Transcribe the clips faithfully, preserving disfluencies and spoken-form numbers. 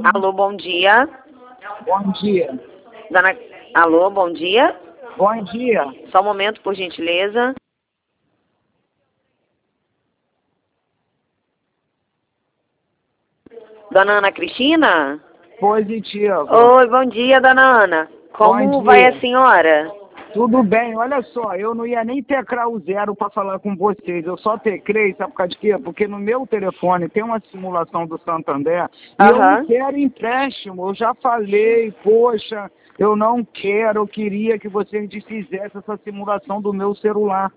Alô, bom dia. Bom dia. Dona... Alô, bom dia. Bom dia. Só um momento, por gentileza. Dona Ana Cristina? Positivo. Oi, bom dia, dona Ana. Como Bom vai dia. a senhora? Tudo bem, olha só, eu não ia nem teclar o zero para falar com vocês, eu só teclei, sabe por causa de quê? Porque no meu telefone tem uma simulação do Santander e eu não Aham. quero empréstimo, eu já falei, poxa, eu não quero, eu queria que vocês desfizessem essa simulação do meu celular.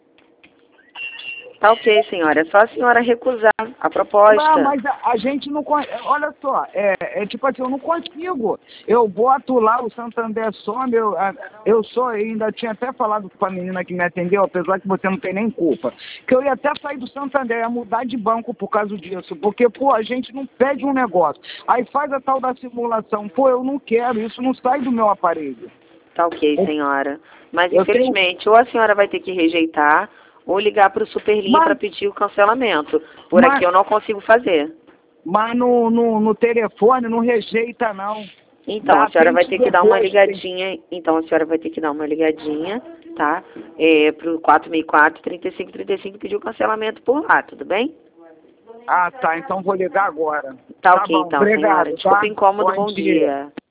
Tá ok, senhora. É só a senhora recusar a Ah, proposta. mas a, a gente não... con- Olha só, é, é tipo assim, eu não consigo. Eu boto lá, o Santander some, eu, a- eu sou, ainda tinha até falado com a menina que me atendeu, apesar que você não tem nem culpa, que eu ia até sair do Santander, ia mudar de banco por causa disso, porque, pô, a gente não pede um negócio, aí faz a tal da simulação, pô, eu não quero, isso não sai do meu aparelho. Tá ok, Eu, senhora. Mas, eu tenho... infelizmente, ou a senhora vai ter que rejeitar, ou ligar para o Superlinha para Mas, pedir o cancelamento. Por aqui mas, eu não consigo fazer. mas no, no, no telefone não rejeita, não. Então, a Dá senhora vai atende ter que dar uma depois. Tem... ligadinha, então a senhora vai ter que dar uma ligadinha, tá? É, pro quatro seis quatro, trinta e cinco trinta e cinco e pedir o cancelamento por lá, tudo bem? Ah, tá. Então vou ligar agora. Tá Tá ok bom. então, senhora. Obrigado, Desculpa tá? o incômodo, Bom bom dia. dia.